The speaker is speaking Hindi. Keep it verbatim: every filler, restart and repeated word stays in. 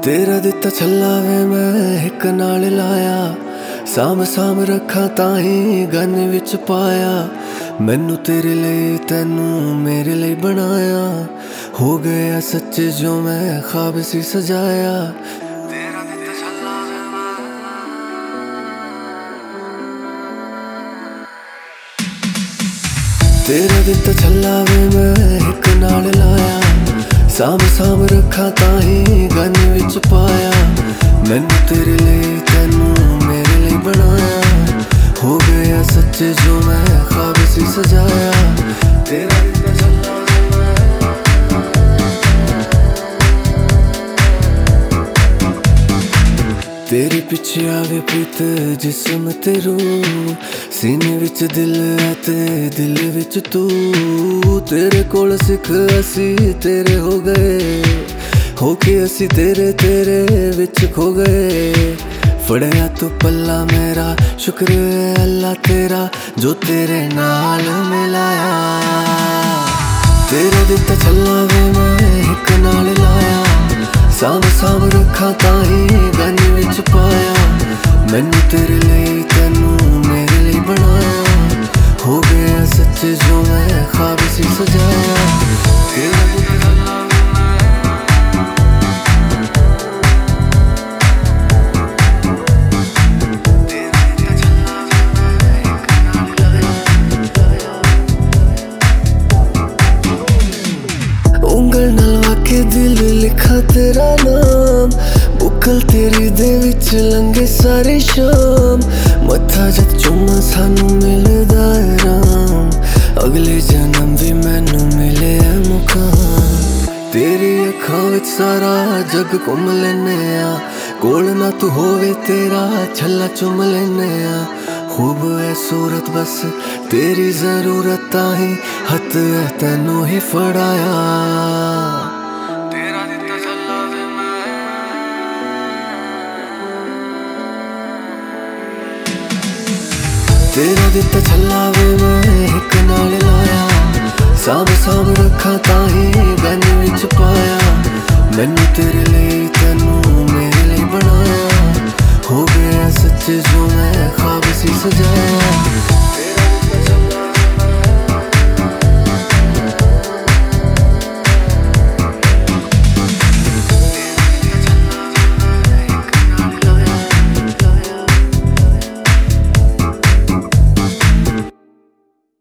तेरा दिता छल्ला वे मैं एक नाल लाया, साम साम रखा ताही गन विच पाया। मैनू तेरे लिए तैनू मेरे लिए बनाया, हो गया सच्चे जो मैं ख्वाब सी सजाया। तेरा दिता छल्ला वे मैं, तेरा दिता छल्ला वे मैं एक नाल लाया, साम साम रखा ताही गन विच पाया। मैनू तेरे लिए तैनू मेरे लिए बनाया, हो गया सच्चे जो मैं ख्वाब सी सजाया। तेरा दिता छल्ला वे मैं, तेरे पिछे आवे प्रीत जिस्म ते रूह, सीने विच दिल है ते दिल विच तू। तेरे कोल सिख असी तेरे हो गए, होके असी तेरे तेरे विच खो गए। फड़या तू पल्ला मेरा, शुक्र है अल्लाह तेरा जो तेरे नाल मिलाया। तेरा दिता छल्ला वे मैं एक नाल लाया, साम साम रखा ताही गन विच पाया। मैनू तेरे लिए तैनू मेरे लिए बनाया, हो गया सच्चे जो मैं ख्वाब सी सजाया। तेरा दिता छल्ला वे मैं, तेरा दिता छल्ला वे मैं एक नाल लाया। उंगल नाल वाके दिल लिखा तेरा नाम, बुकल तेरी दे विच लंघे सारे शाम। मत्था जद चुम्मा सानू मिलदा है राम, अगले जन्म भी मैनू मिले है मुकाम। तेरी अखां विच सारा जग घुम लैने आ, कोल ना तू होवे तेरा छल्ला चुम लैने आ। खूब है सूरत बस तेरी जरूरत ताही, हथ है तैनू ही फड़ाया। तेरा दिता छल्ला वे मैं, तेरा दिता छल्ला वे मैं एक नाल लाया, साम साम रखा ताही गन विच पाया। मैनू तेरे लिए तैनू मेरे लिए बनाया, हो गया सच्चे जो मैं ख्वाब सी सजाया।